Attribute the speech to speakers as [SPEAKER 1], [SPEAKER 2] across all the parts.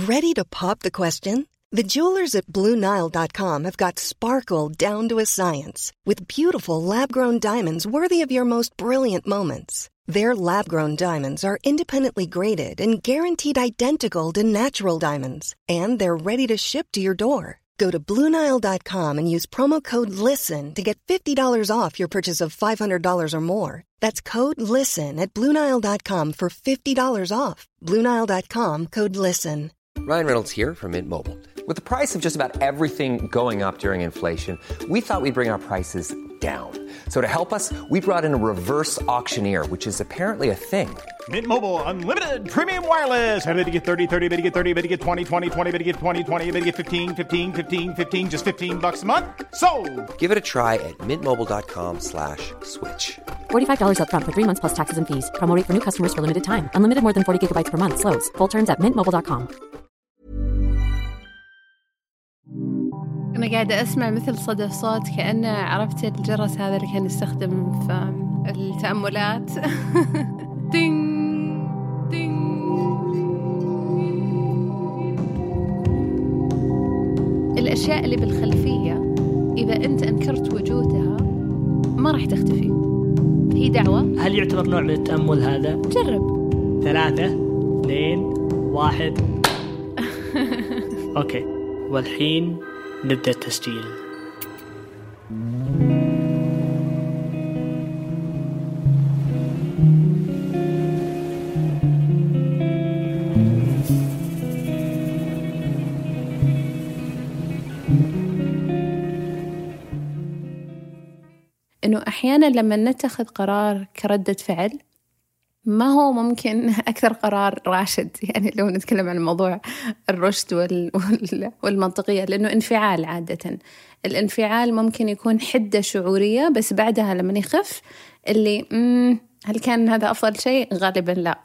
[SPEAKER 1] Ready to pop the question? The jewelers at BlueNile.com have got sparkle down to a science with beautiful lab-grown diamonds worthy of your most brilliant moments. Their lab-grown diamonds are independently graded and guaranteed identical to natural diamonds, and they're ready to ship to your door. Go to BlueNile.com and use promo code LISTEN to get $50 off your purchase of $500 or more. That's code LISTEN at BlueNile.com for $50 off. BlueNile.com, code LISTEN.
[SPEAKER 2] Ryan Reynolds here from Mint Mobile. With the price of just about everything going up during inflation, we thought we'd bring our prices down. So to help us, we brought in a reverse auctioneer, which is apparently a thing.
[SPEAKER 3] Mint Mobile Unlimited Premium Wireless. How to get 30, 30, bit to get 30, bit to get 20, 20, 20, bit to get 20, 20, bit to get 15, 15, 15, 15, just $15 a month? Sold!
[SPEAKER 2] Give it a try at mintmobile.com/switch.
[SPEAKER 4] $45 up front for 3 months plus taxes and fees. Promo rate for new customers for limited time. Unlimited more than 40 gigabytes per month. Slows full terms at mintmobile.com.
[SPEAKER 5] أنا قاعدة أسمع مثل صدى صوت كأنه عرفت الجرس هذا اللي كان يستخدم في التأملات. دينغ دينغ. الأشياء اللي بالخلفية إذا أنت أنكرت وجودها ما راح تختفي. هي دعوة.
[SPEAKER 6] هل يعتبر نوع من التأمل هذا؟
[SPEAKER 5] جرب.
[SPEAKER 6] 3 2 1. أوكي، والحين نبدأ التسجيل.
[SPEAKER 5] إنه أحياناً لما نتخذ قرار كردة فعل ما هو ممكن أكثر قرار راشد، يعني لو نتكلم عن موضوع الرشد والمنطقية، لأنه انفعال عادة. الانفعال ممكن يكون حدة شعورية، بس بعدها لما يخف اللي هل كان هذا أفضل شيء؟ غالباً لا.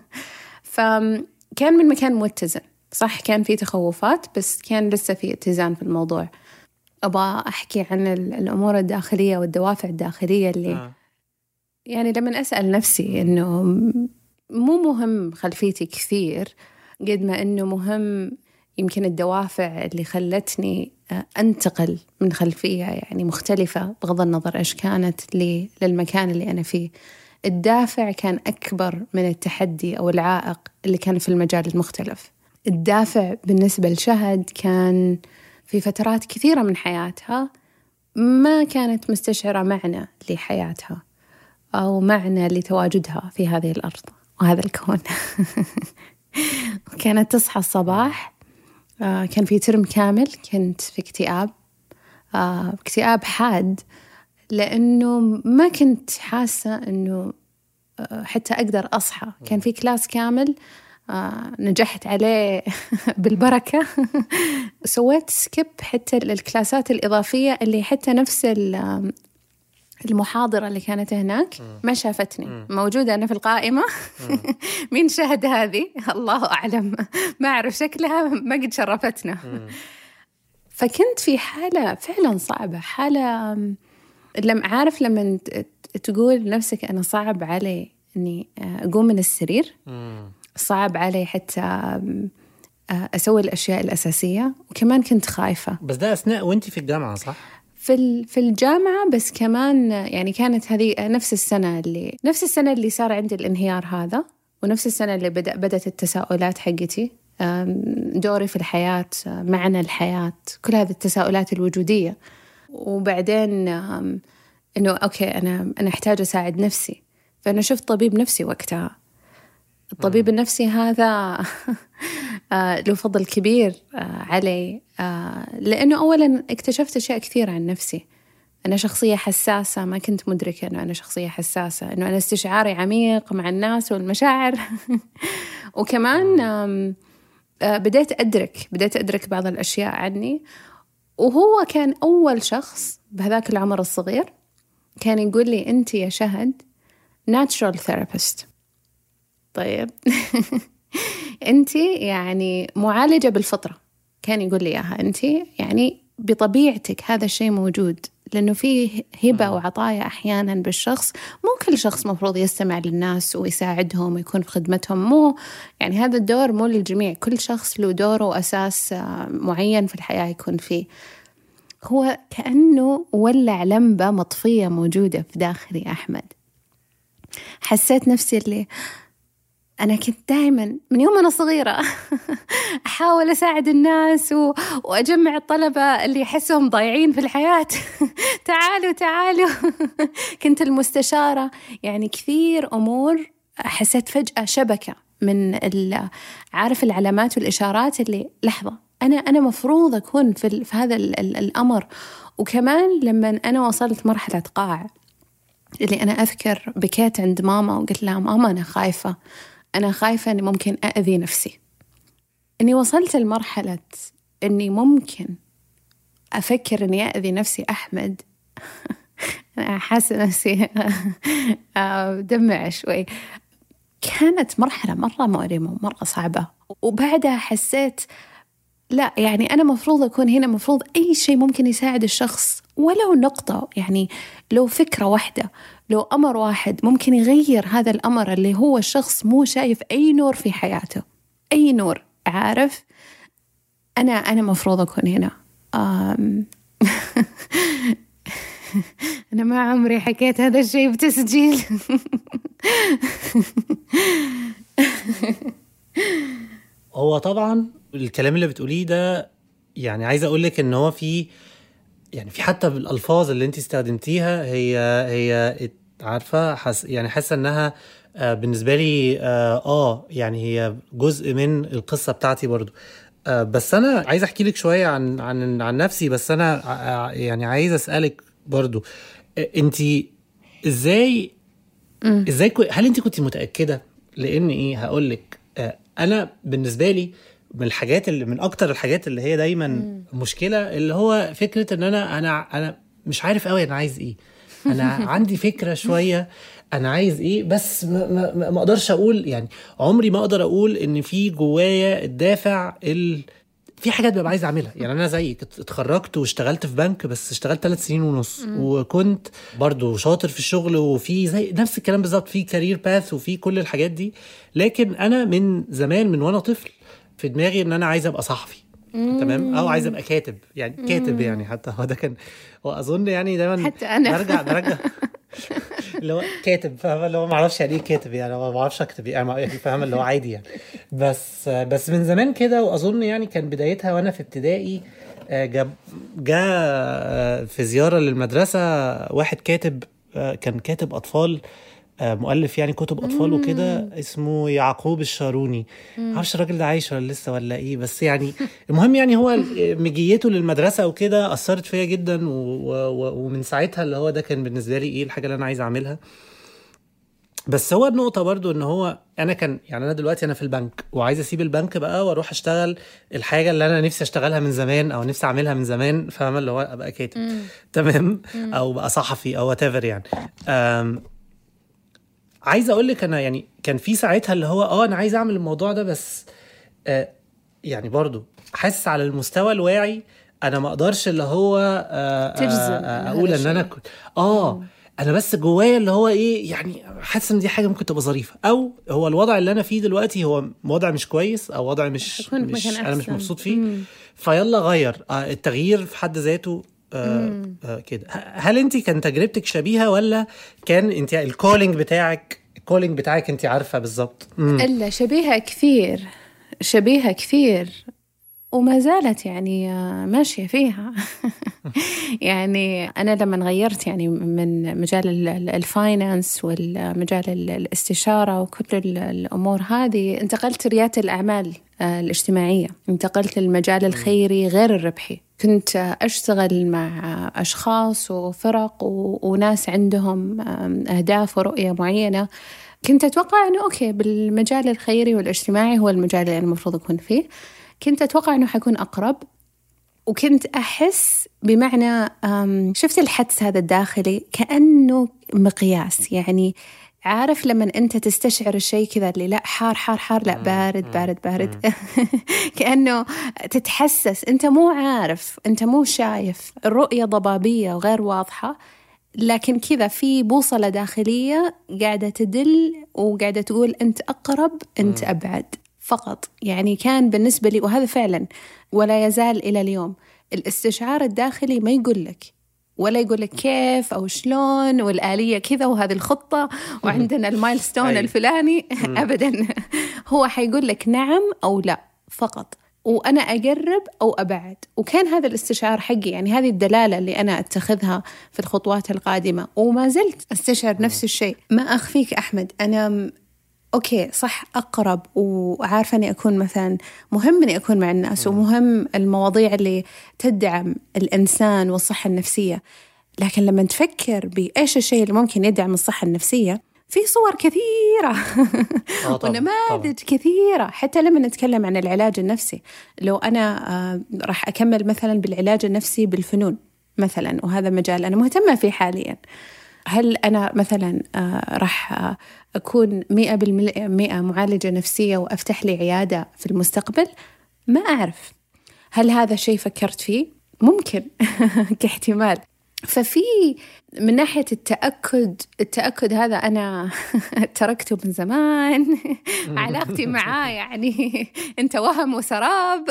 [SPEAKER 5] فكان من مكان متزن، صح كان في تخوفات بس كان لسه في اتزان في الموضوع. أبغى أحكي عن الأمور الداخلية والدوافع الداخلية اللي يعني لما أسأل نفسي إنه مو مهم خلفيتي كثير قد ما إنه مهم يمكن الدوافع اللي خلتني أنتقل من خلفية يعني مختلفة بغض النظر إيش كانت للمكان اللي أنا فيه. الدافع كان أكبر من التحدي أو العائق اللي كان في المجال المختلف. الدافع بالنسبة لشهد كان في فترات كثيرة من حياتها ما كانت مستشعرة معنى لحياتها أو معنى لتواجدها في هذه الأرض وهذا الكون. كانت تصحى الصباح، كان في ترم كامل كنت في اكتئاب حاد، لأنه ما كنت حاسة أنه حتى أقدر أصحى. كان في كلاس كامل نجحت عليه بالبركة. سويت سكيب حتى الكلاسات الإضافية اللي حتى نفس المحاضرة اللي كانت هناك ما شافتني موجودة أنا في القائمة. مين شهد هذه؟ الله أعلم، ما أعرف شكلها، ما قد شرفتنا. فكنت في حالة فعلا صعبة، حالة لما تقول لنفسك أنا صعب علي أني أقوم من السرير، صعب علي حتى أسوي الأشياء الأساسية، وكمان كنت خايفة.
[SPEAKER 7] بس ده أثناء وانتي في الجامعة صح؟
[SPEAKER 5] في الجامعة، بس كمان يعني كانت هذه نفس السنة اللي صار عندي الانهيار هذا، ونفس السنة اللي بدأت التساؤلات حقتي، دوري في الحياة، معنى الحياة، كل هذه التساؤلات الوجودية. وبعدين إنه أوكي أنا أحتاج أساعد نفسي، فأنا شفت طبيب نفسي وقتها. الطبيب النفسي هذا له فضل كبير علي، لأنه أولاً اكتشفت أشياء كثيرة عن نفسي. أنا شخصية حساسة، ما كنت مدركة أنه أنا شخصية حساسة، أنه أنا استشعاري عميق مع الناس والمشاعر. وكمان بديت أدرك بعض الأشياء عني. وهو كان أول شخص بهذاك العمر الصغير كان يقول لي أنت يا شهد natural therapist. طيب أنت يعني معالجة بالفطرة، كان يقول لي إياها، أنت يعني بطبيعتك هذا الشيء موجود. لأنه في هبة وعطايا أحيانا بالشخص. مو كل شخص مفروض يستمع للناس ويساعدهم ويكون في خدمتهم، مو يعني هذا الدور مو للجميع، كل شخص له دوره وأساس معين في الحياة يكون فيه. هو كأنه ولع لمبة مطفية موجودة في داخلي أحمد. حسيت نفسي اللي أنا كنت دائما من يوم أنا صغيرة أحاول أساعد الناس وأجمع الطلبة اللي يحسهم ضايعين في الحياة تعالوا كنت المستشارة. يعني كثير أمور حسيت فجأة شبكة من عارف العلامات والإشارات اللي لحظة أنا مفروض أكون في هذا الأمر. وكمان لما أنا وصلت مرحلة قاع، اللي أنا أذكر بكيت عند ماما وقلت لها ماما أنا خايفة أني ممكن أأذي نفسي. أني وصلت لمرحلة أني ممكن أفكر أني أأذي نفسي أحمد. أنا حاسة نفسي دمع شوي. كانت مرحلة مرة مؤلمة ومرة صعبة. وبعدها حسيت لا، يعني أنا مفروض أكون هنا، مفروض أي شيء ممكن يساعد الشخص ولو نقطة، يعني لو فكرة واحدة، لو أمر واحد ممكن يغير هذا الأمر اللي هو الشخص مو شايف أي نور في حياته، أي نور، عارف. أنا مفروض أكون هنا. أنا ما عمري حكيت هذا الشيء بتسجيل.
[SPEAKER 7] هو طبعا الكلام اللي بتقوليه ده، يعني عايز أقولك إن هو في حتى بالألفاظ اللي انت استخدمتيها هي عارفة، يعني حاسة إنها بالنسبة لي يعني هي جزء من القصة بتاعتي برضو. بس أنا عايز أحكي لك شوية عن نفسي. بس أنا يعني عايز أسألك برضو، انت ازاي هل انت كنت متأكدة؟ لأن هقولك أنا بالنسبة لي من أكتر الحاجات اللي هي دايما مشكلة، اللي هو فكرة إن أنا مش عارف قوي أنا عايز إيه. أنا عندي فكرة شوية أنا عايز إيه، بس ما أقدرش أقول، يعني عمري ما أقدر أقول إن في جوايا الدافع في حاجات ببقى عايز أعملها. يعني أنا زيك اتخرجت واشتغلت في بنك، بس اشتغلت 3 سنين ونص، وكنت برضو شاطر في الشغل، وفي زي نفس الكلام بالظبط، في كارير باث وفي كل الحاجات دي. لكن أنا من زمان، من وأنا طفل، في دماغي ان انا عايز ابقى صحفي، تمام، او عايز ابقى كاتب، يعني كاتب، يعني حتى هو ده كان، واظن يعني دايما
[SPEAKER 5] حتى انا
[SPEAKER 7] برجع اللي هو كاتب، فاهم، اللي هو ما اعرفش يعني ايه كاتب، يعني ما بعرفش اكتب، يعني فاهم، اللي هو عادي يعني. بس من زمان كده. واظن يعني كان بدايتها وانا في ابتدائي، جاء في زيارة للمدرسة واحد كاتب، كان كاتب اطفال، مؤلف يعني كتب أطفال وكده، اسمه يعقوب الشاروني. معرفش الراجل ده عايش ولا لسه ولا إيه، بس يعني المهم يعني هو مجيته للمدرسة وكده أثرت فيا جدا، ومن ساعتها اللي هو ده كان بالنسبة لي الحاجة اللي أنا عايز أعملها. بس هو النقطة برضو إن هو أنا كان، يعني أنا دلوقتي أنا في البنك وعايز أسيب البنك بقى وأروح أشتغل الحاجة اللي أنا نفسي أشتغلها من زمان، أو نفسي أعملها من زمان، فاهمة، اللي هو أبقى كاتب، تمام، أو بقى صحفي أو whatever يعني. عايز اقولك انا يعني كان في ساعتها اللي هو انا عايز اعمل الموضوع ده، بس يعني برضو حاسس على المستوى الواعي انا ما اقدرش اللي هو اقول ان انا كنت انا بس جوايا اللي هو يعني حاسس ان دي حاجه ممكن تبقى ظريفه، او هو الوضع اللي انا فيه دلوقتي هو وضع مش كويس، او وضع مش انا مش مبسوط فيه. فيلا غير، التغيير في حد ذاته كده. هل انت كان تجربتك شبيهة، ولا كان انت الكولينج بتاعك انت عارفة بالظبط؟
[SPEAKER 5] إلا شبيهة كثير وما زالت يعني ماشية فيها. يعني أنا لما غيرت يعني من مجال الفاينانس والمجال الاستشارة وكل الأمور هذه، انتقلت ريادة الأعمال الاجتماعية، انتقلت للمجال الخيري غير الربحي. كنت أشتغل مع أشخاص وفرق وناس عندهم أهداف ورؤية معينة. كنت أتوقع أنه أوكي بالمجال الخيري والاجتماعي هو المجال اللي المفروض أكون فيه. كنت أتوقع أنه حيكون أقرب، وكنت أحس بمعنى شفت الحدس هذا الداخلي كأنه مقياس، يعني عارف لما أنت تستشعر الشيء كذا اللي لا حار حار حار، لا بارد بارد بارد كأنه تتحسس، أنت مو عارف، أنت مو شايف، الرؤية ضبابية وغير واضحة، لكن كذا في بوصلة داخلية قاعدة تدل وقاعدة تقول أنت أقرب أنت أبعد فقط. يعني كان بالنسبة لي، وهذا فعلا ولا يزال إلى اليوم، الاستشعار الداخلي ما يقول لك ولا يقول لك كيف أو شلون والآلية كذا وهذه الخطة وعندنا المايلستون الفلاني أبدا. هو حيقول لك نعم أو لا فقط، وأنا أقرب أو أبعد. وكان هذا الاستشعار حقي، يعني هذه الدلالة اللي أنا أتخذها في الخطوات القادمة، وما زلت أستشعر نفس الشيء. ما أخفيك أحمد، أنا أوكي صح أقرب وعارفة أني أكون مثلا مهم أني أكون مع الناس ومهم المواضيع اللي تدعم الإنسان والصحة النفسية، لكن لما تفكر بإيش الشيء اللي ممكن يدعم الصحة النفسية، في صور كثيرة ونماذج كثيرة. حتى لما نتكلم عن العلاج النفسي، لو أنا راح أكمل مثلا بالعلاج النفسي بالفنون مثلا، وهذا مجال أنا مهتمة فيه حاليا، هل أنا مثلا راح أكون 100% معالجة نفسية وأفتح لي عيادة في المستقبل؟ ما أعرف. هل هذا شيء فكرت فيه؟ ممكن كاحتمال. ففي من ناحية التأكد هذا أنا تركته من زمان. علاقتي معاه يعني أنت وهم وسراب.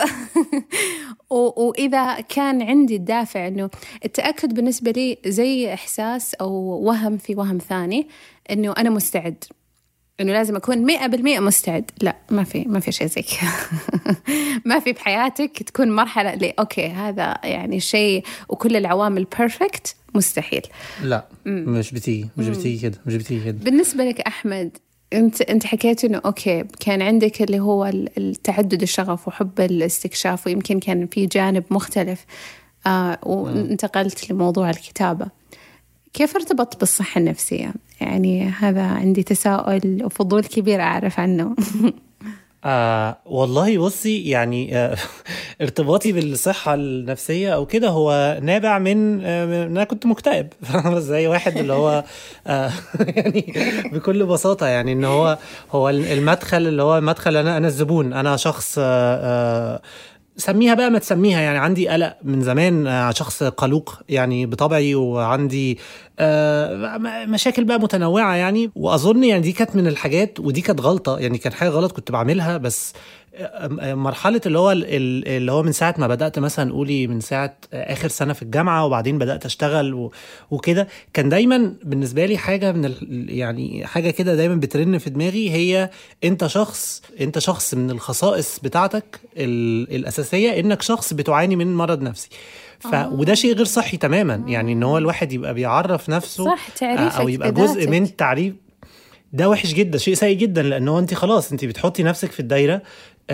[SPEAKER 5] وإذا كان عندي الدافع أنه التأكد بالنسبة لي زي إحساس أو وهم في وهم ثاني، أنه أنا مستعد، إنه لازم أكون 100% مستعد. لا، ما في شيء زي كذا. ما في بحياتك تكون مرحلة اللي أوكي هذا يعني شيء وكل العوامل بيرفكت، مستحيل.
[SPEAKER 7] لا مش بتيجي كده.
[SPEAKER 5] بالنسبة لك أحمد، أنت حكيت إنه أوكي كان عندك اللي هو التعدد الشغف وحب الاستكشاف، ويمكن كان في جانب مختلف وانتقلت لموضوع الكتابة. كيف ارتبط بالصحة النفسية؟ يعني هذا عندي تساؤل وفضول كبير أعرف عنه.
[SPEAKER 7] والله بصي، يعني ارتباطي بالصحة النفسية أو كده هو نابع من أنا كنت مكتئب زي واحد اللي هو يعني بكل بساطة، يعني إن هو المدخل اللي هو مدخل أنا الزبون، أنا شخص سميها بقى ما تسميها، يعني عندي قلق من زمان، شخص قلوق يعني بطبعي، وعندي مشاكل بقى متنوعة يعني. وأظن يعني دي كانت من الحاجات، ودي كانت غلطة، يعني كان حاجة غلط كنت بعملها. بس مرحلة اللي هو من ساعة ما بدأت مثلا قولي من ساعة آخر سنة في الجامعة، وبعدين بدأت أشتغل وكده، كان دايما بالنسبة لي حاجة من يعني حاجة كده دايما بترن في دماغي، هي أنت شخص من الخصائص بتاعتك الأساسية إنك شخص بتعاني من مرض نفسي. وده شيء غير صحي تماما، يعني إن هو الواحد يبقى بيعرف نفسه
[SPEAKER 5] صح،
[SPEAKER 7] أو يبقى جزء من التعريف ده وحش جدا، شيء سيء جدا، لأنه أنت خلاص أنت بتحطي نفسك في الدايرة،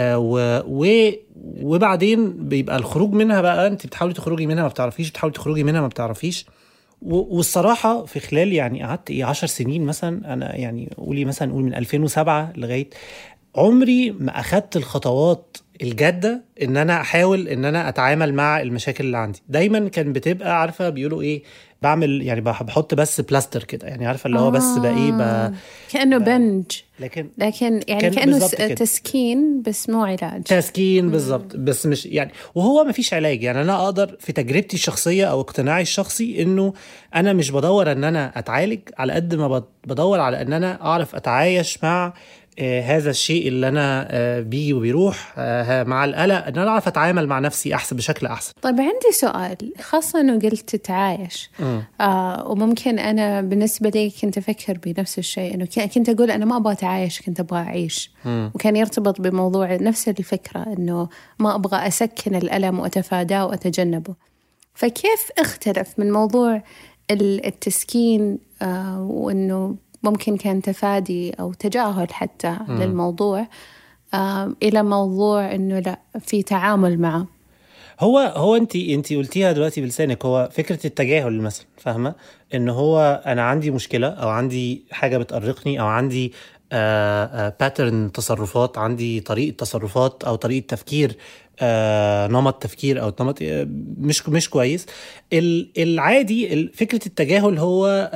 [SPEAKER 7] وبعدين بيبقى الخروج منها بقى أنت بتحاولي تخرجي منها ما بتعرفيش، بتحاولي تخرجي منها ما بتعرفيش. والصراحة في خلال يعني قعدت 10 سنين مثلا، أنا يعني قول من 2007 لغاية عمري ما أخدت الخطوات الجادة ان انا احاول ان انا اتعامل مع المشاكل اللي عندي. دايما كان بتبقى عارفة بيقولوا ايه، بعمل يعني بحط بس بلاستر كده، يعني عارفة اللي هو بس بقى
[SPEAKER 5] كأنه بنج،
[SPEAKER 7] لكن
[SPEAKER 5] يعني كأنه تسكين بس مو علاج.
[SPEAKER 7] تسكين بالضبط، بس مش يعني، وهو ما فيش علاج. يعني انا اقدر في تجربتي الشخصية او اقتناعي الشخصي انه انا مش بدور ان انا اتعالج على قد ما بدور على ان انا اعرف اتعايش مع هذا الشيء اللي أنا بيجي وبيروح مع القلق، أن أنا أعرف أتعامل مع نفسي بشكل أحسن.
[SPEAKER 5] طيب عندي سؤال، خاصة أنه قلت تتعايش، وممكن أنا بالنسبة لي كنت أفكر بنفس الشيء، أنه كنت أقول أنا ما أبغى أتعايش، كنت أبغى أعيش. وكان يرتبط بموضوع نفس الفكرة، أنه ما أبغى أسكن الألم وأتفاداه وأتجنبه. فكيف اختلف من موضوع التسكين وأنه ممكن كان تفادي أو تجاهل حتى للموضوع، إلى موضوع إنه لا، في تعامل معه؟
[SPEAKER 7] هو أنت قلتيها دلوقتي بلسانك، هو فكرة التجاهل مثلا، فاهمة إنه هو أنا عندي مشكلة أو عندي حاجة بتقرقني أو عندي باترن تصرفات، عندي طريقة تصرفات أو طريقة تفكير نمط تفكير او نمط مش كويس. العادي فكره التجاهل هو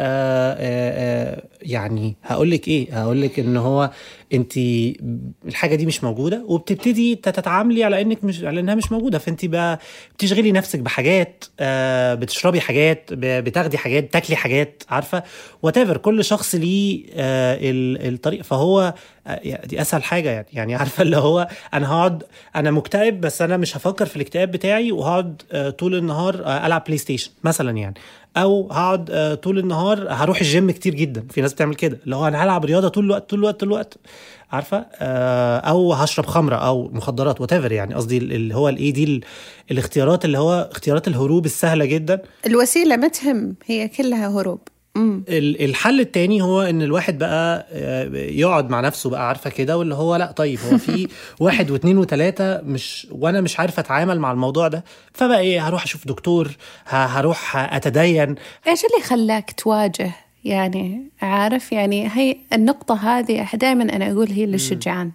[SPEAKER 7] يعني هقولك ان هو انت الحاجه دي مش موجوده وبتبتدي تتعاملي على انها مش موجوده، فانت بقى بتشغلي نفسك بحاجات، بتشربي حاجات، بتاخدي حاجات، بتاكلي حاجات، عارفه whatever. كل شخص ليه الطريق، فهو دي اسهل حاجه يعني عارفه اللي هو انا مكتئب بس انا مش هفكر في الاكتئاب بتاعي وهقعد طول النهار العب بلاي ستيشن مثلا يعني، او هقعد طول النهار هروح الجيم كتير جدا. في ناس بتعمل كده اللي هو انا هلعب رياضه طول الوقت عارفه، او هشرب خمره او مخدرات whatever. يعني قصدي اللي هو دي الاختيارات اللي هو اختيارات الهروب السهله جدا.
[SPEAKER 5] الوسيله ما تهم، هي كلها هروب.
[SPEAKER 7] الحل التاني هو ان الواحد بقى يقعد مع نفسه بقى عارفه كده، واللي هو لا طيب هو في 1 و2 و3 وانا مش عارفه اتعامل مع الموضوع ده، فبقى ايه، هروح اشوف دكتور، هروح اتدين.
[SPEAKER 5] ايش اللي خلاك تواجه؟ يعني عارف، يعني هي النقطه هذه دائما انا اقول هي للشجعان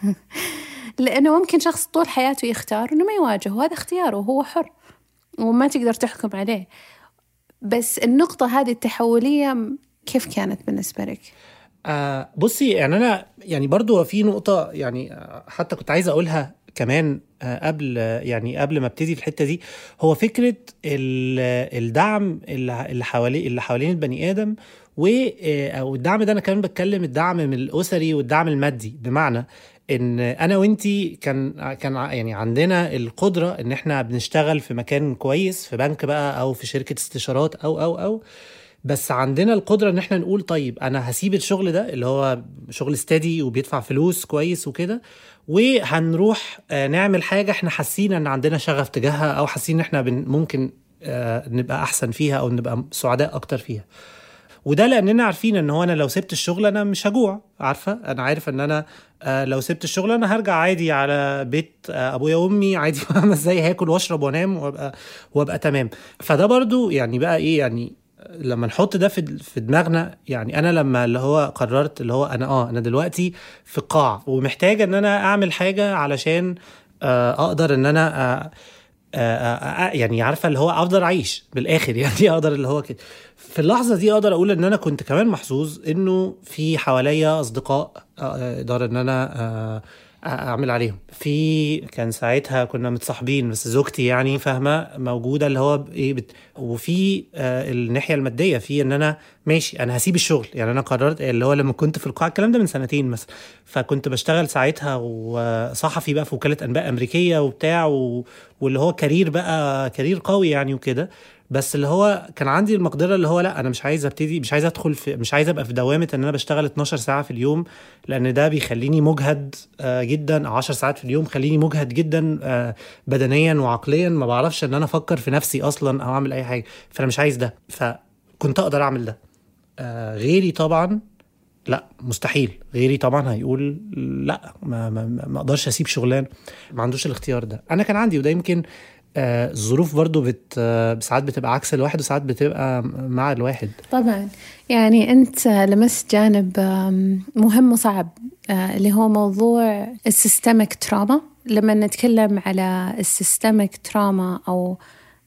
[SPEAKER 5] لانه ممكن شخص طول حياته يختار انه ما يواجه، وهذا اختياره وهو حر وما تقدر تحكم عليه. بس النقطة هذه التحولية كيف كانت بالنسبة لك؟
[SPEAKER 7] بصي يعني أنا يعني برضو في نقطة يعني حتى كنت عايز أقولها كمان قبل ما ابتدي في الحتة دي، هو فكرة الدعم اللي حوالين البني آدم، أو الدعم ده أنا كمان بتكلم الدعم من الأسري والدعم المادي، بمعنى ان انا وانتي كان يعني عندنا القدرة ان احنا بنشتغل في مكان كويس، في بنك بقى او في شركة استشارات او بس عندنا القدرة ان احنا نقول طيب انا هسيب الشغل ده اللي هو شغل استادي وبيدفع فلوس كويس وكده، وهنروح نعمل حاجة احنا حاسين ان عندنا شغف تجاهها، او حاسين ان احنا ممكن نبقى احسن فيها او نبقى سعداء اكتر فيها. وده لاننا عارفين ان هو انا لو سبت الشغل انا مش هجوع، عارفه انا عارف ان انا لو سبت الشغل انا هرجع عادي على بيت ابويا وامي عادي ازاي هاكل واشرب وانام وابقى تمام. فده برضو يعني بقى ايه، يعني لما نحط ده في دماغنا، يعني انا لما اللي هو قررت اللي هو انا دلوقتي في قاع ومحتاج ان انا اعمل حاجه علشان اقدر ان انا يعني عارفه اللي هو افضل اعيش بالاخر، يعني اقدر اللي هو كده. في اللحظه دي اقدر اقول ان انا كنت كمان محظوظ انه في حواليا اصدقاء اقدر ان انا اعمل عليهم. كان ساعتها كنا متصاحبين بس زوجتي يعني فاهمه موجوده اللي هو ايه وفي الناحيه الماديه، في ان انا ماشي انا هسيب الشغل. يعني انا قررت اللي هو لما كنت في القاعه، الكلام ده من 2 سنين مثلا، فكنت بشتغل ساعتها وصحفي بقى في وكاله انباء امريكيه وبتاع واللي هو كارير قوي يعني وكده. بس اللي هو كان عندي المقدرة اللي هو لا انا مش عايز ابقى في دوامة ان انا بشتغل 12 ساعة في اليوم، لان ده بيخليني مجهد جدا. 10 ساعات في اليوم خليني مجهد جدا بدنيا وعقليا، ما بعرفش ان انا افكر في نفسي اصلا او اعمل اي حاجة، فانا مش عايز ده. فكنت اقدر اعمل ده. غيري طبعا لا، مستحيل. غيري طبعا هيقول لا ما اقدرش اسيب شغلان، ما عندوش الاختيار ده. انا كان عندي، وده يمكن الظروف برضو ساعات بتبقى عكس الواحد وساعات بتبقى مع الواحد.
[SPEAKER 5] طبعا يعني أنت لمست جانب مهم وصعب اللي هو موضوع السيستميك تراما. لما نتكلم على السيستميك تراما أو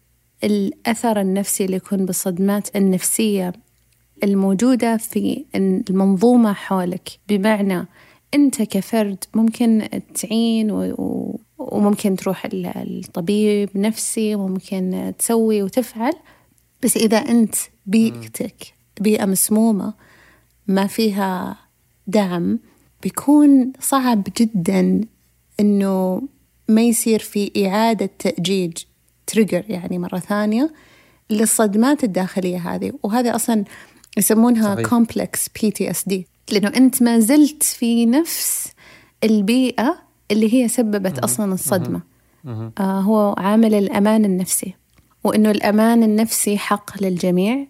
[SPEAKER 5] الأثر النفسي اللي يكون بالصدمات النفسية الموجودة في المنظومة حولك، بمعنى أنت كفرد ممكن تعين وممكن تروح الطبيب نفسي وممكن تسوي وتفعل، بس إذا أنت بيئتك بيئة مسمومة ما فيها دعم، بيكون صعب جدا إنه ما يصير في إعادة تأجيج تريجر يعني مرة ثانية للصدمات الداخلية هذه. وهذا أصلا يسمونها صحيح. complex PTSD، لأنه أنت ما زلت في نفس البيئة اللي هي سببت أصلا الصدمة. هو عامل الأمان النفسي، وإنه الأمان النفسي حق للجميع،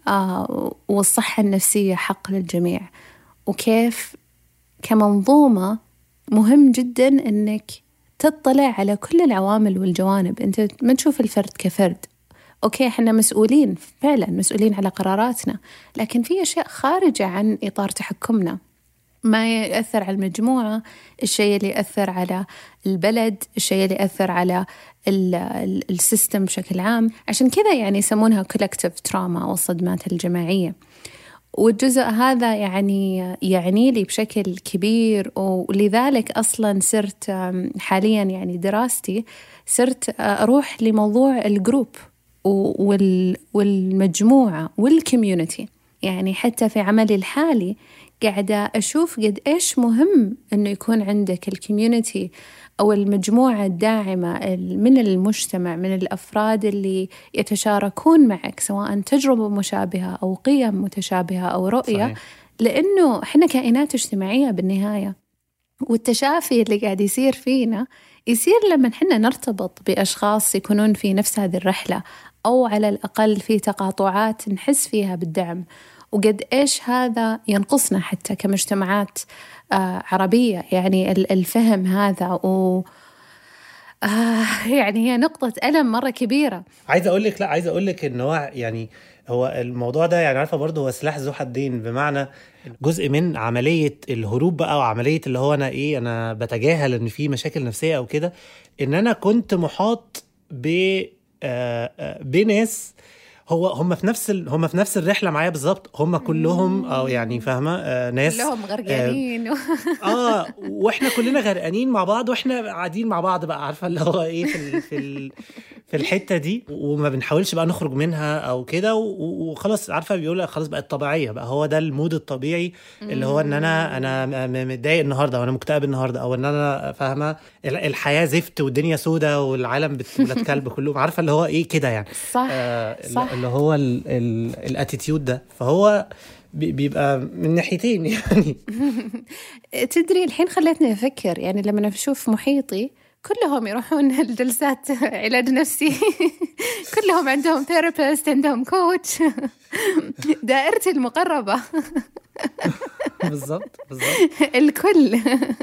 [SPEAKER 5] والصحة النفسية حق للجميع. وكيف كمنظومة مهم جدا إنك تطلع على كل العوامل والجوانب. أنت ما تشوف الفرد كفرد. أوكي إحنا مسؤولين، فعلا مسؤولين على قراراتنا، لكن في أشياء خارجة عن إطار تحكمنا. ما يأثر على المجموعة، الشيء اللي يأثر على البلد، الشيء اللي يأثر على السيستم بشكل عام. عشان كذا يعني يسمونها collective trauma أو الصدمات الجماعية. والجزء هذا يعني لي بشكل كبير، ولذلك أصلا صرت حاليا يعني دراستي صرت أروح لموضوع الجروب والمجموعة والكوميونتي. يعني حتى في عملي الحالي قاعدة أشوف قد إيش مهم إنه يكون عندك الكوميونتي أو المجموعة الداعمة من المجتمع، من الأفراد اللي يتشاركون معك سواء تجربة مشابهة أو قيم متشابهة أو رؤية. صحيح. لأنه إحنا كائنات اجتماعية بالنهاية، والتشافي اللي قاعد يصير فينا يصير لما إحنا نرتبط بأشخاص يكونون في نفس هذه الرحلة، أو على الأقل في تقاطعات نحس فيها بالدعم. وقد إيش هذا ينقصنا حتى كمجتمعات عربية، يعني الفهم هذا يعني هي نقطة ألم مرة كبيرة.
[SPEAKER 7] عايز أقول لك إنه هو يعني هو الموضوع ده يعني عارفة برضه هو سلاح ذو حدين، بمعنى جزء من عملية الهروب بقى، وعملية اللي هو أنا بتجاهل إن في مشاكل نفسية أو كده، إن أنا كنت محاط بناس هم في نفس الرحله معايا بالظبط، هم كلهم او يعني فاهمه ناس
[SPEAKER 5] كلهم غرقانين
[SPEAKER 7] واحنا كلنا غرقانين مع بعض، واحنا قاعدين مع بعض بقى، عارفه اللي هو ايه في الحته دي، وما بنحاولش بقى نخرج منها او كده، وخلاص عارفه بيقول خلاص بقت طبيعيه بقى، هو ده المود الطبيعي اللي هو ان انا متضايق النهارده، وانا مكتئب النهارده، او ان انا فاهمه الحياه زفت والدنيا سودة والعالم ولاد كلب كلهم، عارفه اللي هو ايه كده يعني.
[SPEAKER 5] صح.
[SPEAKER 7] اللي هو الاتيتيود ده، فهو بيبقى من ناحيتين يعني.
[SPEAKER 5] تدري الحين خلتني أفكر، يعني لما أشوف محيطي كلهم يروحون الجلسات علاج نفسي كلهم عندهم ثيرابيست، عندهم كوتش دائرتي المقربة
[SPEAKER 7] بالضبط
[SPEAKER 5] الكل.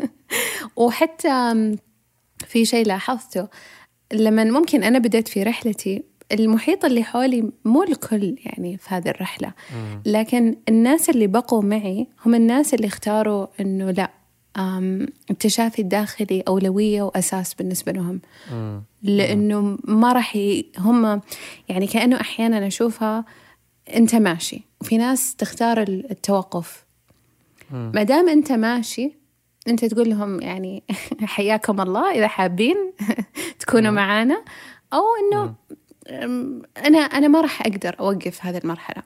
[SPEAKER 5] وحتى في شيء لاحظته لما ممكن أنا بدأت في رحلتي، المحيط اللي حولي مو الكل يعني في هذه الرحلة، لكن الناس اللي بقوا معي هم الناس اللي اختاروا إنه لا، التشافي الداخلي أولوية وأساس بالنسبة لهم. لأنه ما راح هم يعني كأنه أحيانا أشوفها أنت ماشي، وفي ناس تختار التوقف. ما دام أنت ماشي، أنت تقول لهم يعني حياكم الله إذا حابين تكونوا معانا، أو إنه أنا ما راح أقدر أوقف هذه المرحلة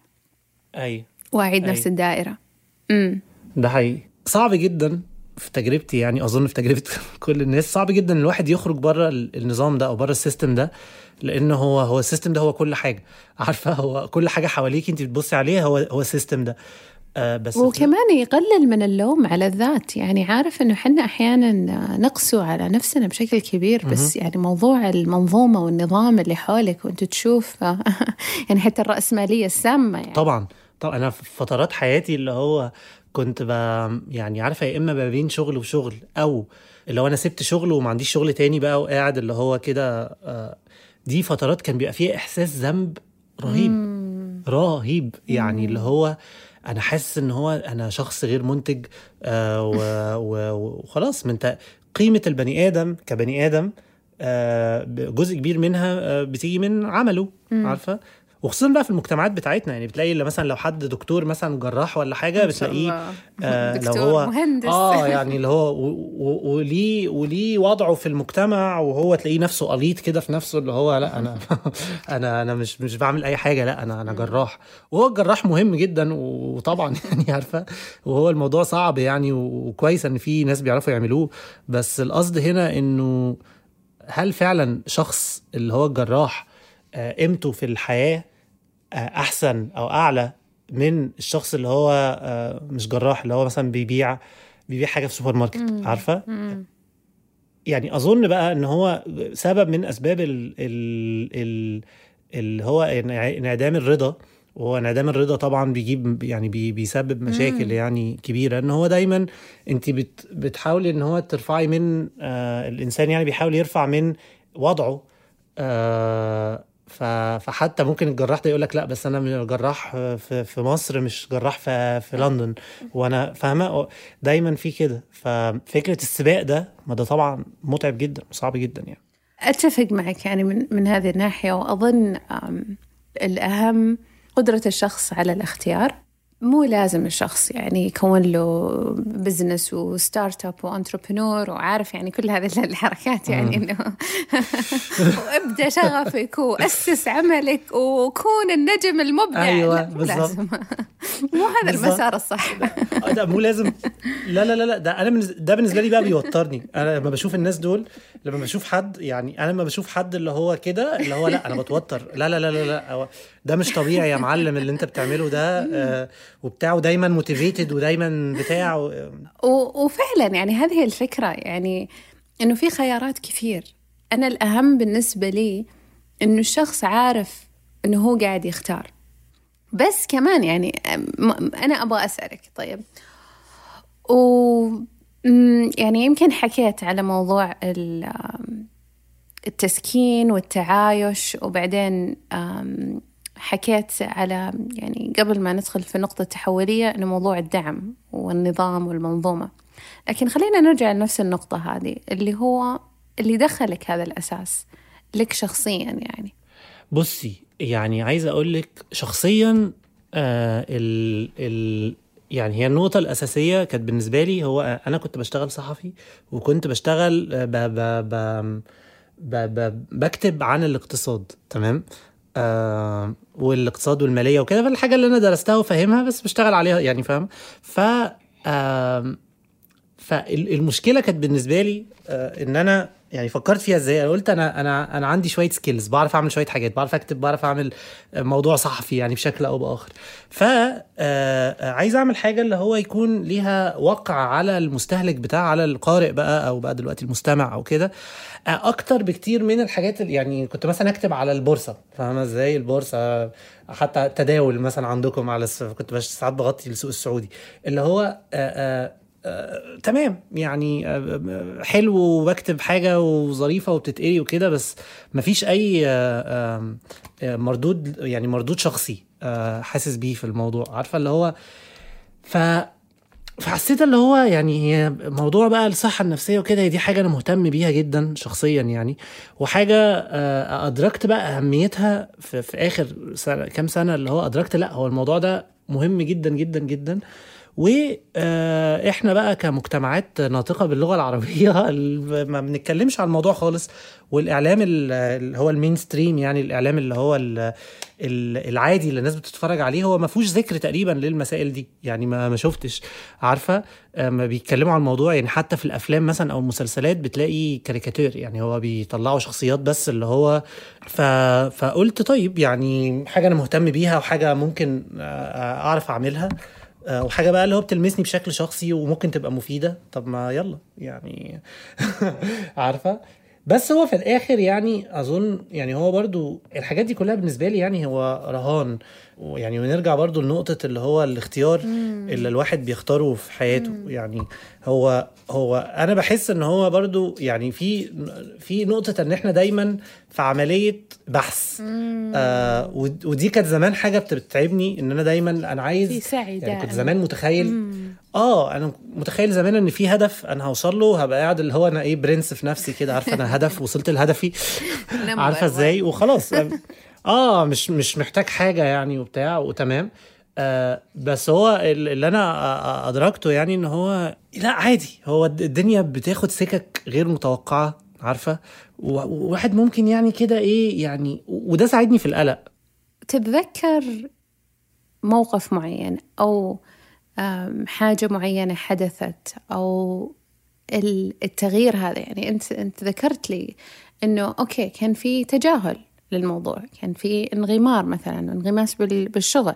[SPEAKER 5] وأعيد نفس الدائرة.
[SPEAKER 7] ده حقيقي صعب جدا في تجربتي، يعني أظن في تجربة كل الناس، صعب جدا الواحد يخرج بره النظام ده أو بره السيستم ده، لأنه هو السيستم ده هو كل حاجة، عارفة هو كل حاجة حواليك أنت بتبصي عليها هو السيستم ده. بس
[SPEAKER 5] وكمان يقلل من اللوم على الذات، يعني عارف إنه حنا أحيانا نقسو على نفسنا بشكل كبير، بس يعني موضوع المنظومة والنظام اللي حولك وأنت تشوف يعني حتى الرأسمالية السامة يعني.
[SPEAKER 7] طبعا أنا في فترات حياتي اللي هو كنت يعني عارفة يا إما بين شغل وشغل، أو اللي هو أنا سبت شغل وما عنديش شغل تاني بقى وقاعد اللي هو كده. دي فترات كان بيبقى فيها إحساس ذنب رهيب يعني اللي هو أنا حاسس إن هو أنا شخص غير منتج، وخلاص من قيمة البني آدم كبني آدم جزء كبير منها بتيجي من عمله، عارفة، وخصوصا بقى في المجتمعات بتاعتنا، يعني بتلاقي مثلا لو حد دكتور مثلا جراح ولا حاجه بتلاقيه لو هو
[SPEAKER 5] مهندس
[SPEAKER 7] يعني اللي هو وليه وضعه في المجتمع، وهو تلاقيه نفسه قليط كده في نفسه اللي هو لا انا مش بعمل اي حاجه، لا انا جراح، وهو الجراح مهم جدا وطبعا يعني عارفه، وهو الموضوع صعب يعني، وكويس ان في ناس بيعرفوا يعملوه، بس القصد هنا انه هل فعلا شخص اللي هو الجراح قيمته في الحياة أحسن أو أعلى من الشخص اللي هو مش جراح، اللي هو مثلا بيبيع حاجة في سوبر ماركت، عارفة؟ يعني أظن بقى إن هو سبب من أسباب اللي هو انعدام الرضا، وهو انعدام الرضا طبعا بيجيب يعني بيسبب مشاكل يعني كبيرة، إن هو دايما أنت بتحاولي إن هو ترفعي من الإنسان، يعني بيحاول يرفع من وضعه فحتى ممكن الجراح ده يقول لك لا بس انا جراح في مصر مش جراح في لندن، وانا فاهمه دايما في كده. ففكره السباق ده ما ده طبعا متعب جدا وصعب جدا يعني.
[SPEAKER 5] اتفق معك يعني من هذه الناحيه، واظن الاهم قدره الشخص على الاختيار. مو لازم الشخص يعني يكون له بزنس وستارت اب وانتربرنور وعارف يعني كل هذه الحركات يعني انه وابدا شغفك واسس عملك وكون النجم المبدع.
[SPEAKER 7] ايوه
[SPEAKER 5] بالضبط. مو هذا المسار الصح.
[SPEAKER 7] ده مو لازم. لا ده انا ده بالنسبه لي بقى بيوترني. انا لما بشوف الناس دول، لما بشوف حد يعني انا لما بشوف حد اللي هو كده اللي هو لا انا بتوتر. لا ده مش طبيعي يا معلم اللي انت بتعمله ده. وبتاعه دايما موتيفيتد ودايما بتاعه
[SPEAKER 5] وفعلا يعني هذه الفكرة، يعني انه في خيارات كثير. انا الاهم بالنسبة لي انه الشخص عارف انه هو قاعد يختار. بس كمان يعني انا ابغى اسألك طيب، يعني يمكن حكيت على موضوع التسكين والتعايش، وبعدين حكيت على يعني قبل ما ندخل في نقطة تحولية إنه موضوع الدعم والنظام والمنظومة. لكن خلينا نرجع لنفس النقطة هذه اللي هو اللي دخلك هذا الأساس لك شخصيا. يعني
[SPEAKER 7] بصي يعني عايز أقولك شخصيا يعني هي النقطة الأساسية كانت بالنسبة لي هو أنا كنت بشتغل صحفي، وكنت بشتغل بكتب عن الاقتصاد. تمام. والاقتصاد والمالية وكده، فالحاجة اللي أنا درستها وفهمها بس بشتغل عليها يعني فاهم. فالمشكلة كانت بالنسبة لي إن أنا يعني فكرت فيها ازاي. قلت انا عندي شويه سكيلز، بعرف اعمل شويه حاجات، بعرف اكتب، بعرف اعمل موضوع صحفي يعني بشكل او باخر. عايز اعمل حاجه اللي هو يكون ليها وقع على المستهلك بتاع، على القارئ بقى او بقى دلوقتي المستمع او كده، اكتر بكتير من الحاجات اللي يعني كنت مثلا اكتب على البورصه. فاهمه ازاي البورصه، حتى تداول مثلا عندكم على كنت ساعات بغطي السوق السعودي اللي هو تمام يعني حلو وبكتب حاجة وظريفة وبتتقري وكده، بس مفيش أي مردود يعني مردود شخصي حاسس بيه في الموضوع. عارفة اللي هو فحسيت اللي هو يعني هي موضوع بقى الصحة النفسية وكده، دي حاجة أنا مهتم بيها جدا شخصيا يعني، وحاجة أدركت بقى أهميتها في آخر كام سنة اللي هو أدركت لا هو الموضوع ده مهم جدا جدا جدا. واحنا بقى كمجتمعات ناطقة باللغة العربية ما بنتكلمش عن الموضوع خالص، والاعلام اللي هو المينستريم يعني الاعلام اللي هو العادي اللي الناس بتتفرج عليه هو ما فيهوش ذكر تقريبا للمسائل دي. يعني ما شفتش عارفة ما بيتكلموا عن الموضوع يعني. حتى في الافلام مثلا او المسلسلات بتلاقي كاريكاتير يعني، هو بيطلعوا شخصيات بس اللي هو فقلت طيب يعني حاجة انا مهتم بيها وحاجة ممكن اعرف اعملها، وحاجة بقى اللي هو بتلمسني بشكل شخصي وممكن تبقى مفيدة. طب ما يلا يعني عارفة. بس هو في الآخر يعني أظن يعني هو برضو الحاجات دي كلها بالنسبة لي يعني هو رهان. ويعني ونرجع برضو لنقطة اللي هو الاختيار اللي الواحد بيختاره في حياته. يعني هو أنا بحس إن هو برضو يعني في نقطة إن إحنا دايما في عملية بحث. ودي كانت زمان حاجة بتتعبني، إن أنا دايما أنا عايز يعني كنت زمان متخيل أنا متخيل زمان إن في هدف أنا هوصل له، هبقى قاعد اللي هو أنا إيه برنس في نفسي كده، عارفة أنا هدف وصلت لهدفي عارفة إزاي وخلاص. مش محتاج حاجة يعني وبتاع وتمام. بس هو اللي أنا أدركته يعني إن هو لا عادي، هو الدنيا بتاخد سكك غير متوقعة عارفة، وواحد ممكن يعني كده إيه يعني، وده ساعدني في القلق.
[SPEAKER 5] تتذكر موقف معين أو حاجة معينة حدثت أو التغيير هذا؟ يعني أنت ذكرت لي إنه أوكي كان في تجاهل للموضوع، كان في انغمار مثلا، انغماس بالشغل.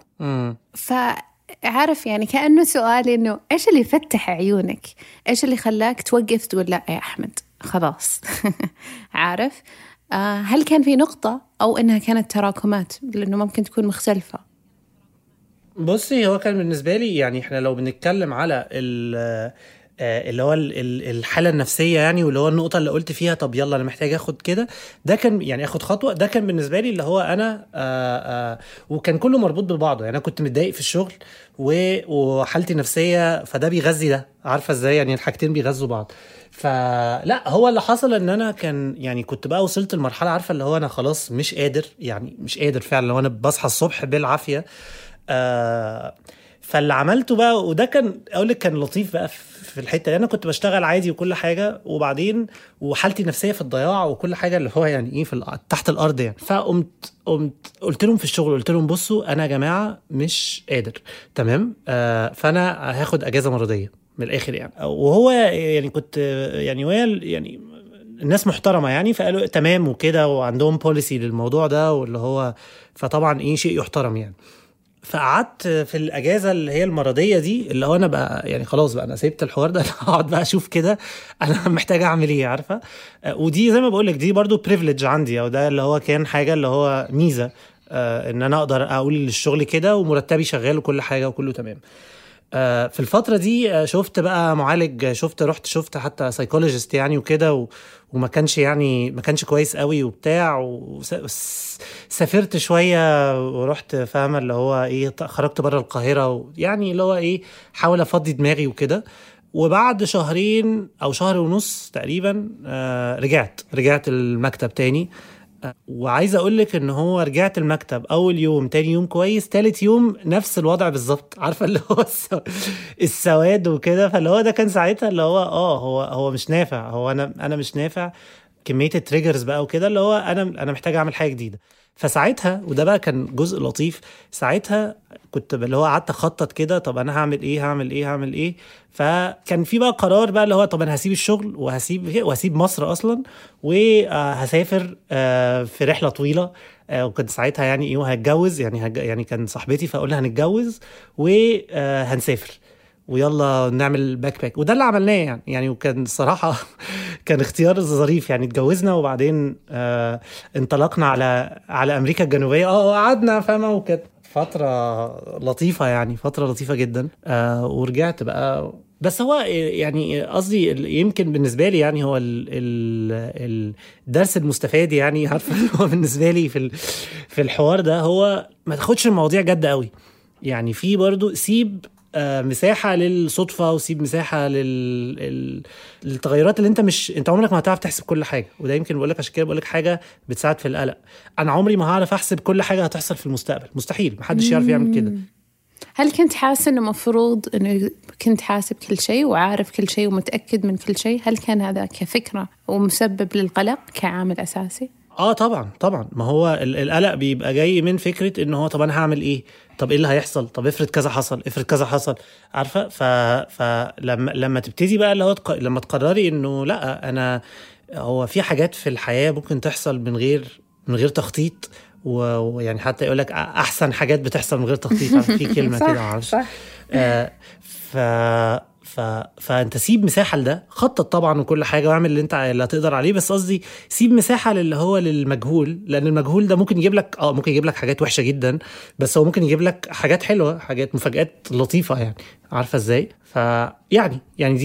[SPEAKER 5] فعارف يعني كأنه سؤالي إنه إيش اللي فتح عيونك، إيش اللي خلاك توقف تقول لا يا أحمد خلاص عارف. هل كان في نقطة أو إنها كانت تراكمات لأنه ممكن تكون مختلفة؟
[SPEAKER 7] بصي هو كان بالنسبة لي يعني إحنا لو بنتكلم على اللي هو الحالة النفسية يعني، واللي هو النقطة اللي قلت فيها طب يلا أنا محتاج أخد كده. ده كان يعني أخد خطوة، ده كان بالنسبة لي اللي هو أنا وكان كله مربوط ببعضه. يعني أنا كنت متضايق في الشغل وحالتي نفسية، فده بيغذي ده، عارفة إزاي يعني الحاجتين بيغذوا بعض. فلا هو اللي حصل ان انا كان يعني كنت بقى وصلت المرحله، عارفه اللي هو انا خلاص مش قادر، يعني مش قادر فعلا. لو انا بصحى الصبح بالعافيه فاللي عملته بقى، وده كان اقول لك كان لطيف بقى في الحته دي. انا كنت بشتغل عادي وكل حاجه، وبعدين وحالتي النفسيه في الضياع وكل حاجه اللي هو يعني ايه في تحت الارض يعني. فقمت قلت لهم في الشغل، قلت لهم بصوا انا يا جماعه مش قادر، تمام؟ فانا هاخد اجازه مرضيه من الاخر يعني. وهو يعني كنت يعني ويا يعني الناس محترمه يعني، فقالوا تمام وكده، وعندهم بوليسي للموضوع ده واللي هو فطبعا ايه شيء يحترم يعني. فقعدت في الاجازه اللي هي المرضيه دي، اللي هو انا بقى يعني خلاص بقى انا سيبت الحوار ده، انا هقعد بقى اشوف كده انا محتاج اعمل ايه، عارفه؟ ودي زي ما بقول لك دي برضو بريفليج عندي، او ده اللي هو كان حاجه اللي هو ميزه، ان انا اقدر اقول للشغل كده ومرتبي شغال وكل حاجه وكله تمام. في الفترة دي شفت بقى معالج، رحت شفت حتى سايكولوجيست يعني وكده، وما كانش يعني ما كانش كويس قوي وبتاع، وسافرت شوية ورحت فاهمة اللي هو ايه، خرجت بره القاهرة يعني اللي هو ايه حاول افضي دماغي وكده. وبعد شهرين او شهر ونص تقريبا رجعت المكتب تاني. وعايز اقولك ان هو رجعت المكتب اول يوم، تاني يوم كويس، تالت يوم نفس الوضع بالظبط، عارفه اللي هو السواد وكده. فاللي هو ده كان ساعتها اللي هو هو مش نافع، هو انا مش نافع، كميه التريجرز بقى وكده، اللي هو انا محتاج اعمل حاجه جديده. فساعتها وده بقى كان جزء لطيف، ساعتها كنت اللي هو قعدت اخطط كده، طب انا هعمل ايه. فكان في بقى قرار بقى اللي هو طب انا هسيب الشغل وهسيب مصر اصلا، وهسافر في رحله طويله. وكنت ساعتها يعني ايه وهتجوز يعني كان صاحبتي، فاقول لها هنتجوز وهنسافر ويلا نعمل باك. وده اللي عملناه يعني وكان الصراحة كان اختيار ظريف يعني. اتجوزنا وبعدين انطلقنا على أمريكا الجنوبية، وقعدنا فاهمة، وكانت فترة لطيفة يعني، فترة لطيفة جدا. ورجعت بقى. بس هو يعني قصدي يمكن بالنسبة لي يعني هو الدرس المستفاد يعني، عارفة هو بالنسبة لي في الحوار ده، هو ما تاخدش المواضيع جد قوي يعني. في برضو سيب مساحة للصدفة، وسيب مساحة للتغيرات اللي انت عمرك ما هتعرف تحسب كل حاجة. وده يمكن بقولك عشان كده بقولك حاجة بتساعد في القلق. انا عمري ما هعرف احسب كل حاجة هتحصل في المستقبل، مستحيل، محدش يعرف يعمل كده.
[SPEAKER 5] هل كنت حاسس انه مفروض انه كنت حاسب كل شيء وعارف كل شيء ومتأكد من كل شيء؟ هل كان هذا كفكرة ومسبب للقلق كعامل اساسي؟ طبعا ما هو القلق بيبقى جاي من فكرة انه هو طب انا هعمل ايه، طب ايه اللي هيحصل، طب افرض كذا حصل، عارفة؟ فلما تبتدي بقى اللي هو لما تقرري انه لا انا هو في حاجات في الحياة ممكن تحصل من غير تخطيط، ويعني حتى يقولك احسن حاجات بتحصل من غير تخطيط، في كلمة كده معرفش. فانت سيب مساحه لده، خطط طبعا وكل حاجه، واعمل اللي هتقدر عليه، بس قصدي سيب مساحه اللي هو للمجهول، لان المجهول ده ممكن يجيب لك حاجات وحشه جدا، بس هو ممكن يجيب لك حاجات حلوه، حاجات مفاجآت لطيفه يعني، عارفه ازاي؟ فيعني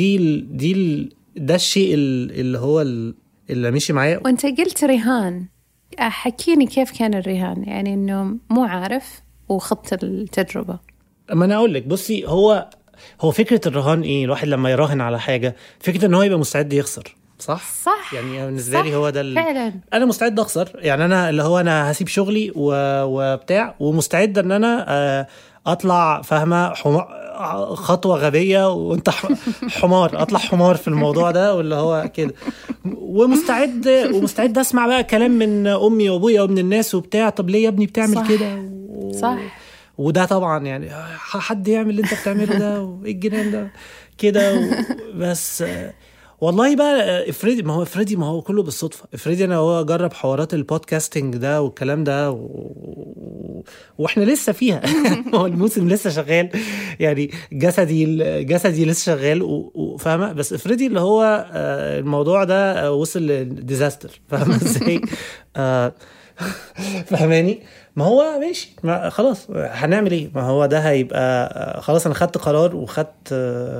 [SPEAKER 5] ده الشيء اللي هو اللي مشي معايا. وانت قلت رهان، حكيني كيف كان الرهان، يعني انه مو عارف وخط التجربه.
[SPEAKER 7] اما انا اقول لك بصي، هو فكرة الرهان ايه؟ الواحد لما يراهن على حاجة، فكرة ان هو يبقى مستعد يخسر، صح يعني بالنسبة لي هو ده
[SPEAKER 5] فعلا.
[SPEAKER 7] انا مستعد اخسر يعني، انا اللي هو انا هسيب شغلي وبتاع، ومستعد ان انا اطلع فاهمة خطوة غبية وانت حمار، اطلع حمار في الموضوع ده، واللي هو كده، ومستعد اسمع بقى كلام من امي وابويا ومن الناس وبتاع، طب ليه يا ابني بتعمل كده؟
[SPEAKER 5] صح.
[SPEAKER 7] وده طبعا يعني حد يعمل اللي انت بتعمله ده، وايه الجنان ده كده بس والله بقى افرضي ما هو كله بالصدفه. افرضي انا هو جرب حوارات البودكاستنج ده والكلام ده واحنا لسه فيها هو الموسم لسه شغال يعني، جسدي لسه شغال وفاهمه، بس افرضي اللي هو الموضوع ده وصل لديزاستر، فاهمه ازاي؟ فهماني؟ ما هو ماشي، ما خلاص هنعمل ايه؟ ما هو ده هيبقى خلاص انا خدت قرار وخدت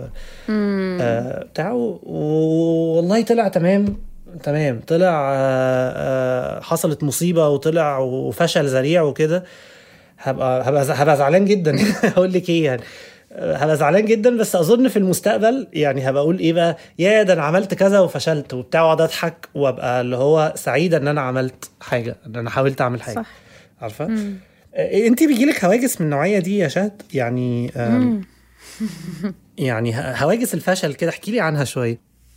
[SPEAKER 7] بتاعه، والله طلع تمام طلع حصلت مصيبة وطلع وفشل ذريع وكده، هبقى زعلان جدا. هقول لك ايه يعني، هبقى زعلان جدا. بس اظن في المستقبل يعني هبقى اقول ايه بقى، يا ده انا عملت كذا وفشلت وبتاع، واقعد اضحك وابقى اللي هو سعيده ان انا عملت حاجه، ان انا حاولت اعمل حاجه. صح. عارفه انت بيجيلك هواجس من النوعيه دي يا شهد؟ يعني يعني هواجس الفشل كده، احكي لي عنها شويه.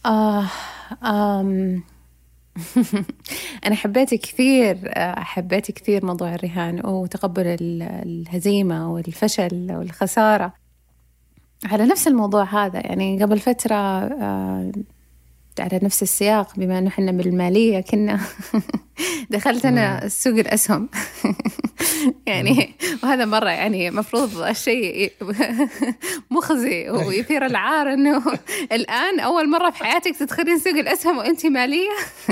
[SPEAKER 5] أنا حبيت كثير موضوع الرهان وتقبل الهزيمة والفشل والخسارة على نفس الموضوع هذا. يعني قبل فترة على نفس السياق، بما أنه حنا بالمالية كنا دخلت أنا سوق الأسهم. يعني وهذا مرة يعني مفروض شيء مخزي ويثير العار أنه الآن أول مرة في حياتك تدخلين سوق الأسهم وأنت مالية.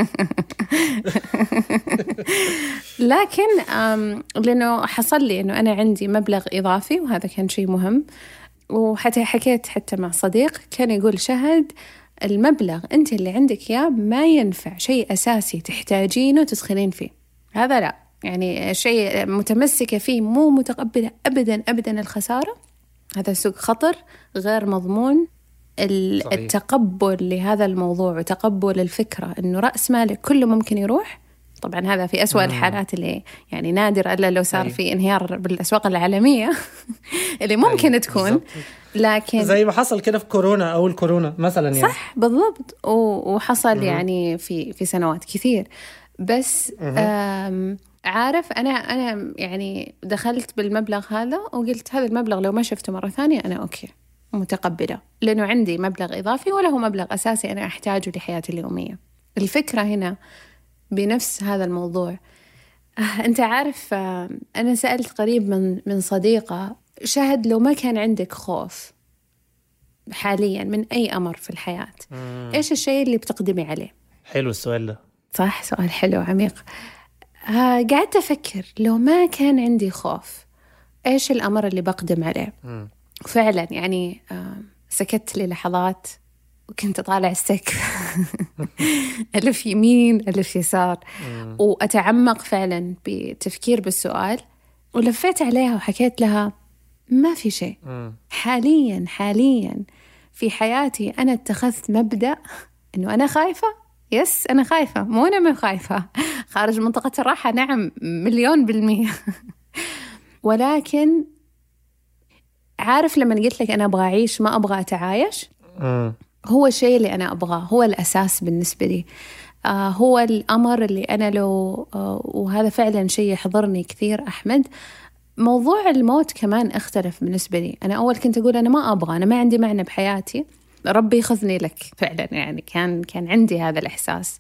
[SPEAKER 5] لكن لأنه حصل لي أنه أنا عندي مبلغ إضافي، وهذا كان شيء مهم. وحتى حكيت مع صديق كان يقول شهد، المبلغ أنت اللي عندك إياه ما ينفع شيء أساسي تحتاجينه تدخلين فيه، هذا لا، يعني شيء متمسكة فيه، مو متقبلة أبدا الخسارة. هذا سوق خطر غير مضمون. التقبل لهذا الموضوع وتقبل الفكرة أنه رأس مالك كله ممكن يروح. طبعا هذا في أسوأ الحالات اللي يعني نادر إلا لو صار في انهيار بالأسواق العالمية اللي ممكن تكون، لكن
[SPEAKER 7] زي ما حصل كده في كورونا أو الكورونا مثلا يعني.
[SPEAKER 5] صح بالضبط. وحصل يعني في سنوات كثير. بس عارف أنا يعني دخلت بالمبلغ هذا وقلت هذا المبلغ لو ما شفته مرة ثانية أنا أوكي متقبلة، لأنه عندي مبلغ إضافي ولا هو مبلغ أساسي أنا أحتاجه لحياتي اليومية. الفكرة هنا بنفس هذا الموضوع. أنت عارف أنا سألت قريب من صديقة، شهد لو ما كان عندك خوف حاليا من أي أمر في الحياة إيش الشيء اللي بتقدمي عليه؟
[SPEAKER 7] حلو السؤال ده.
[SPEAKER 5] صح، سؤال حلو عميق. قعدت أفكر لو ما كان عندي خوف إيش الأمر اللي بقدم عليه. فعلا يعني سكت لي لحظات وكنت طالع السقف ألف يمين ألف يسار وأتعمق فعلا بتفكير بالسؤال، ولفيت عليها وحكيت لها ما في شيء حاليا في حياتي. أنا اتخذت مبدأ أنه أنا خايفة، يس أنا خايفة، مو أنا ما خايفة خارج منطقة الراحة، نعم 1,000,000%. ولكن عارف لما قلت لك أنا أبغى أعيش ما أبغى أتعايش، هو الشيء اللي أنا أبغاه، هو الأساس بالنسبة لي. هو الأمر اللي أنا لو وهذا فعلا شيء يحضرني كثير أحمد. موضوع الموت كمان اختلف بالنسبة لي. أنا أول كنت أقول أنا ما أبغى، أنا ما عندي معنى بحياتي، ربي يخذني لك فعلا، يعني كان عندي هذا الإحساس.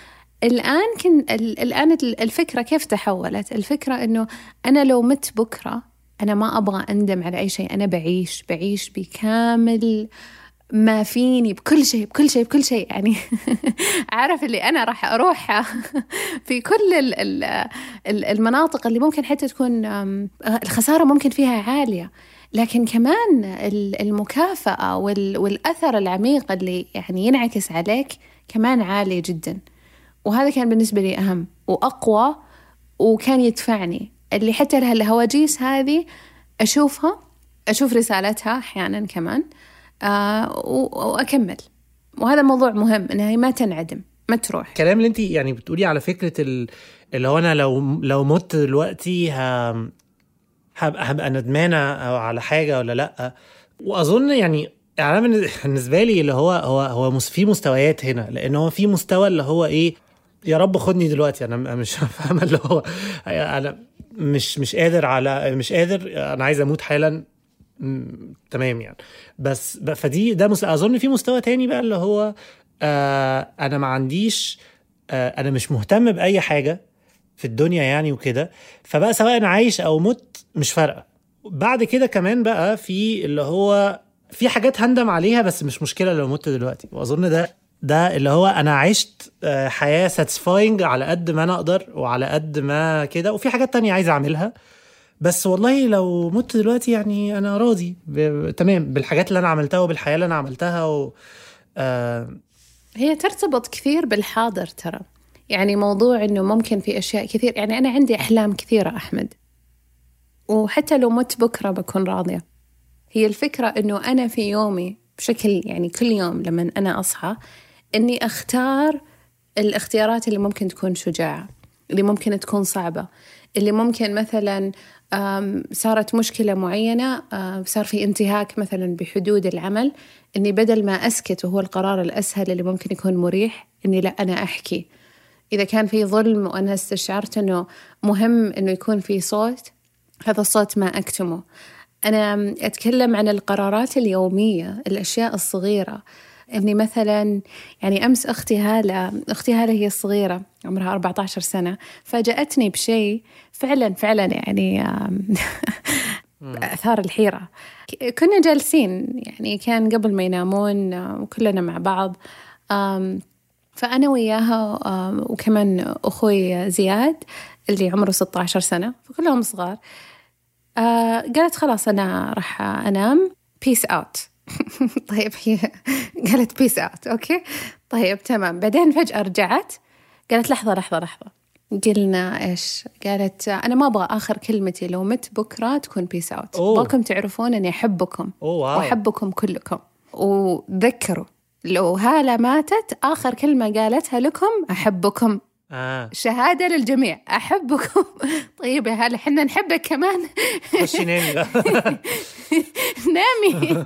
[SPEAKER 5] الآن الفكرة كيف تحولت؟ الفكرة إنه أنا لو مت بكرة أنا ما أبغى أندم على أي شيء، أنا بعيش بكامل ما فيني، بكل شيء يعني. عارف اللي أنا راح أروح في كل المناطق اللي ممكن حتى تكون الخسارة ممكن فيها عالية، لكن كمان المكافأة والأثر العميق اللي يعني ينعكس عليك كمان عالي جدا. وهذا كان بالنسبة لي أهم وأقوى، وكان يدفعني اللي حتى لها الهواجيس هذه أشوف رسالتها أحيانا كمان وأكمل. وهذا موضوع مهم إنها ما تنعدم، ما تروح.
[SPEAKER 7] الكلام اللي انت يعني بتقولي على فكرة اللي هو أنا لو مت دلوقتي هبقى ندمانة على حاجة ولا لأ. وأظن يعني بالنسبة لي اللي هو في مستويات هنا، لأن هو في مستوى اللي هو إيه، يا رب خدني دلوقتي، أنا مش فاهم اللي هو أنا مش قادر أنا عايز أموت حالا، تمام يعني. بس ده أظن في مستوى تاني بقى اللي هو أنا ما عنديش أنا مش مهتم بأي حاجة في الدنيا يعني وكده، فبقى سواء أنا عايش أو مت مش فارقة. بعد كده كمان بقى في اللي هو في حاجات هندم عليها بس مش مشكلة لو مت دلوقتي. وأظن ده اللي هو انا عشت حياة ساتسفاينج على قد ما انا اقدر وعلى قد ما كده، وفي حاجات تانية عايز اعملها، بس والله لو مت دلوقتي يعني انا راضي تمام بالحاجات اللي انا عملتها وبالحياة اللي انا عملتها
[SPEAKER 5] هي ترتبط كثير بالحاضر ترى. يعني موضوع إنه ممكن في أشياء كثير، يعني أنا عندي أحلام كثيرة أحمد، وحتى لو مت بكرة بكون راضية. هي الفكرة إنه أنا في يومي بشكل يعني كل يوم لما أنا أصحى إني أختار الاختيارات اللي ممكن تكون شجاعة، اللي ممكن تكون صعبة، اللي ممكن مثلا صارت مشكلة معينة، صار في انتهاك مثلا بحدود العمل، إني بدل ما أسكت وهو القرار الأسهل اللي ممكن يكون مريح، إني لا أنا أحكي. إذا كان في ظلم وأنا استشعرت إنه مهم إنه يكون في صوت، هذا الصوت ما أكتمه. أنا أتكلم عن القرارات اليومية، الأشياء الصغيرة. إني مثلا يعني أمس أختي هالة هي الصغيرة عمرها 14 سنة فاجأتني بشيء فعلا يعني أثار الحيرة. كنا جالسين يعني كان قبل ما ينامون وكلنا مع بعض، فأنا وياها وكمان أخوي زياد اللي عمره 16 سنة، فكلهم صغار. قالت خلاص أنا راح أنام، peace out. طيب هي قالت peace out أوكي طيب تمام. بعدين فجأة رجعت قالت لحظة قلنا إيش؟ قالت أنا ما أبغى آخر كلمتي لو مت بكرة تكون peace out. أبغاكم تعرفون أني أحبكم وأحبكم كلكم، وذكروا لو هالة ماتت آخر كلمة قالتها لكم أحبكم. شهادة للجميع أحبكم. طيب يا هالة حنا نحبك كمان.
[SPEAKER 7] خشي نامي.
[SPEAKER 5] نامي.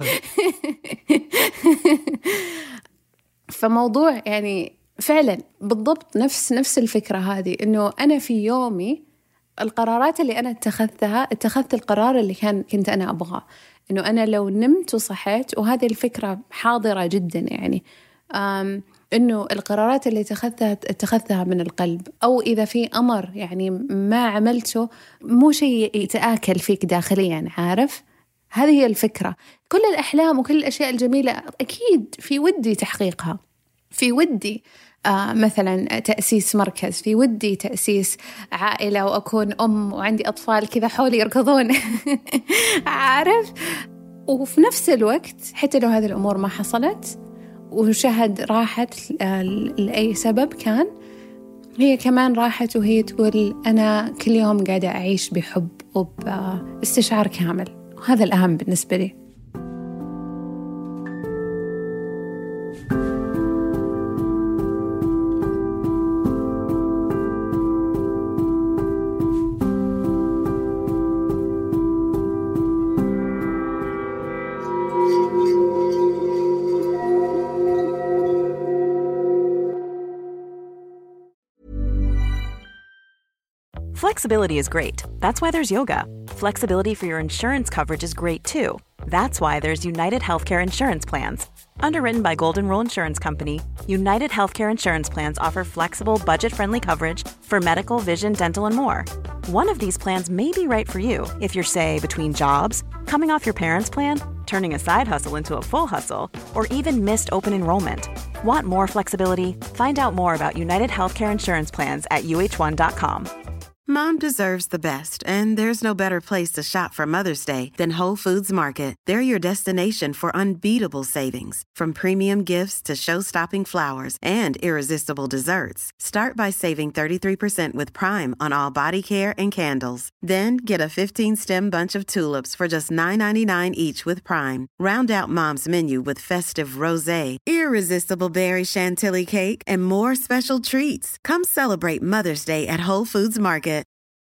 [SPEAKER 5] فموضوع يعني فعلا بالضبط نفس الفكرة هذه، إنه أنا في يومي القرارات اللي أنا اتخذت القرار اللي كنت أنا أبغاه، إنه أنا لو نمت وصحيت، وهذه الفكرة حاضرة جدا يعني، إنه القرارات اللي اتخذتها من القلب، أو إذا في أمر يعني ما عملته مو شيء يتآكل فيك داخليا، عارف؟ هذه هي الفكرة. كل الأحلام وكل الأشياء الجميلة أكيد في ودي تحقيقها، في ودي مثلا تأسيس مركز، في ودي تأسيس عائلة وأكون أم وعندي أطفال كذا حولي يركضون. عارف؟ وفي نفس الوقت حتى لو هذه الأمور ما حصلت وشهد راحت لأي سبب كان، هي كمان راحت وهي تقول أنا كل يوم قاعدة أعيش بحب وباستشعار كامل، وهذا الأهم بالنسبة لي.
[SPEAKER 8] Flexibility is great. That's why there's yoga. Flexibility for your insurance coverage is great too. That's why there's United Healthcare Insurance Plans. Underwritten by Golden Rule Insurance Company, United Healthcare Insurance Plans offer flexible, budget-friendly coverage for medical, vision, dental, and more. One of these plans may be right for you if you're, say, between jobs, coming off your parents' plan, turning a side hustle into a full hustle, or even missed open enrollment. Want more flexibility? Find out more about United Healthcare Insurance Plans at uh1.com.
[SPEAKER 9] Mom deserves the best, and there's no better place to shop for Mother's Day than Whole Foods Market. They're your destination for unbeatable savings, from premium gifts to show-stopping flowers and irresistible desserts. Start by saving 33% with Prime on all body care and candles. Then get a 15-stem bunch of tulips for just $9.99 each with Prime. Round out Mom's menu with festive rosé, irresistible berry chantilly cake, and more special treats. Come celebrate Mother's Day at Whole Foods Market.